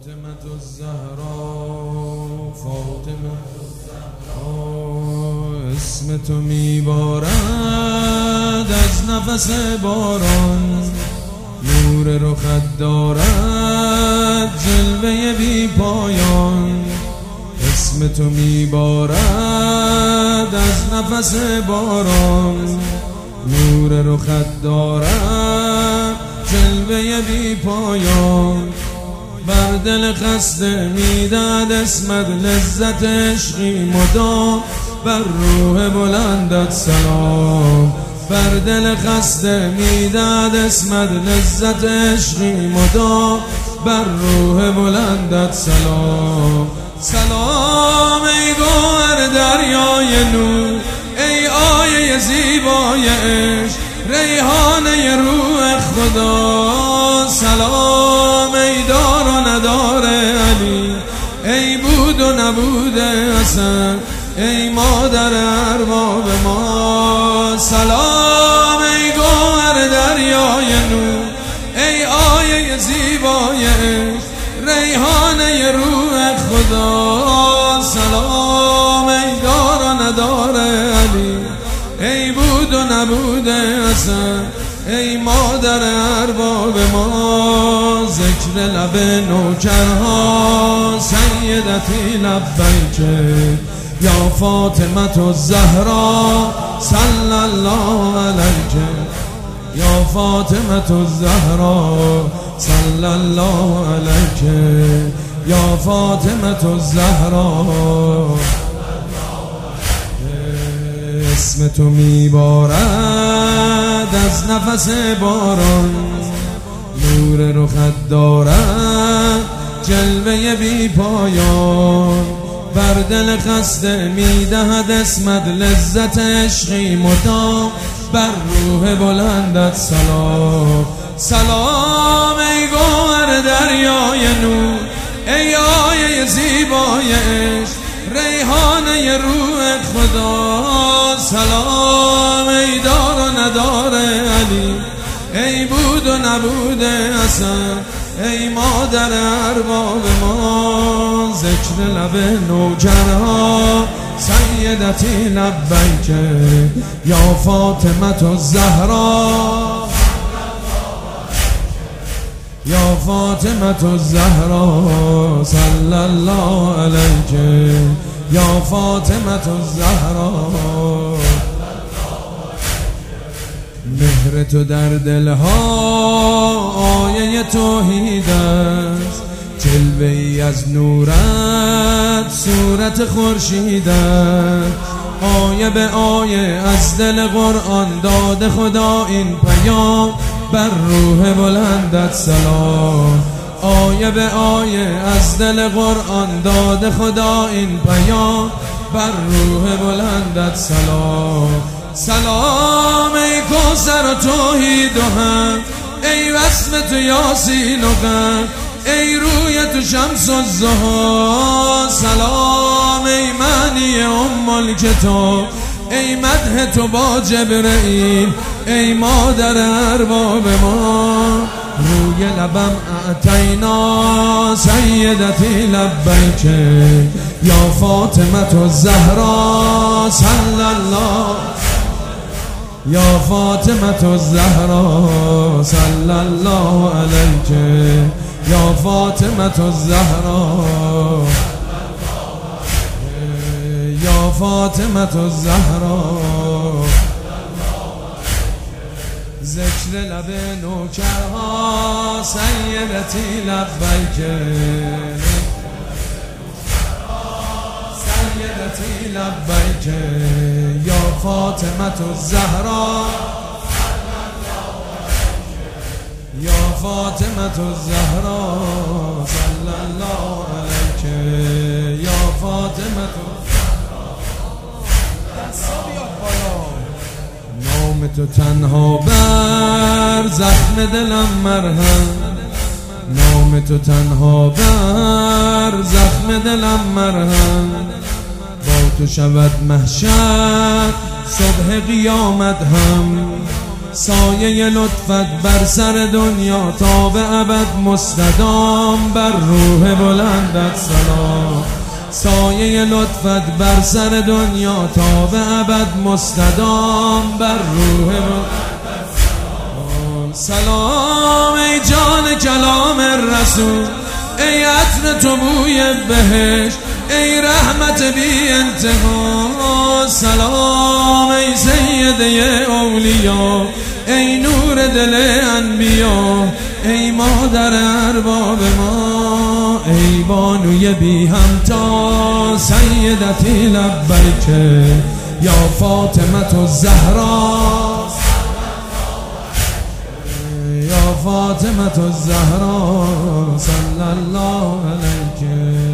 فاطمة الزهراء فاطمة اسم تو میبارد از نفس باران، نور رخت دارد جلوه بی پایان. اسم تو میبارد از نفس باران، نور رخت دارد جلوه بی پایان. بر دل خسته میداد اسمت لذت عشقی مدام، بر روح بلندت سلام. بر دل خسته میداد اسمت لذت عشقی مدام، بر روح بلندت سلام. سلام ای گوهر دریای نور، ای آیه زیبای عشق، ریحانه روح خدا. سلام ای دار و ندار علی، ای بود و نبود حسن، ای مادر ارباب ما. سلام ای گوهر دریای نور، ای آیه زیبای عشق، ریحانه روح خدا. سلام ای دار و ندار علی، ای بود و نبود حسن، ای مادر ارباب ما. ذکر لب نوکرها سیدتی لبیک یا فاطمة الزهراء صلی الله علیک، یا فاطمة الزهراء صلی الله علیک، یا فاطمة الزهراء. اسم تو میبارد از نفس باران، نور رخت دارد جلوه بی پایان. بر دل خسته میدهد اسمت لذت عشقی مدام، بر روح بلندت سلام. سلام ای گوهر دریای نور، ای آیه زیبای عشق، ریحانه روح خدا. سلام ای دار و ندار علی، ای بود و نبود حسن، ای مادر ارباب ما. ذکر لب نوجرها سیدتی لبیک یا فاطمة الزهراء، یا فاطمة الزهراء صلی الله علیک، یا فاطمة الزهراء. مهر تو در دلها آیه توحید است، جلوه ای از نورت صورت خورشید است. آیه به آیه از دل قرآن داده خدا این پیام، بر روح بلندت سلام. آیه به آیه از دل قرآن داده خدا این پیام، بر روح بلندت سلام. سلام ای کوثر و توحید و هم، ای وصف تو یاسین و غم، ای روی تو شمس و ضحی. سلام ای معنی ام الکتاب، ای مدح تو با جبرئیل، ای مادر ارباب ما. روی لبم اعطینا سیدتی لبیک یا فاطمة الزهراء صلی الله، یا فاطمة الزهراء صلی الله علیک، یا فاطمة الزهراء، یا فاطمة الزهراء. ذکر لب نوکرها سیدتی لبیک، سیدتی لبیک یا فاطمة الزهراء، یا فاطمة الزهراء صلی الله علیک، یا فاطمة الزهراء. نام تو تنها بر زخم دلم مرهم، نام تو تنها بر زخم دلم مرهم. با تو شود محشر صبح قیامت هم، سایه لطفت بر سر دنیا تا به ابد مستدام، بر روح بلندت سلام. سایه لطفت بر سر دنیا تا به ابد مستدام، بر روح بلندت سلام. سلام ای جان کلام رسول، ای عطر تو بوی بهشت، ای رحمت بی انتها. سلام ای سیده اولیا، ای نور دل انبیا، ای مادر ارباب ما، ای بانوی بی همتا. سیدتی لبیک یا فاطمه الزهرا، یا فاطمه الزهرا، صلی الله علیک.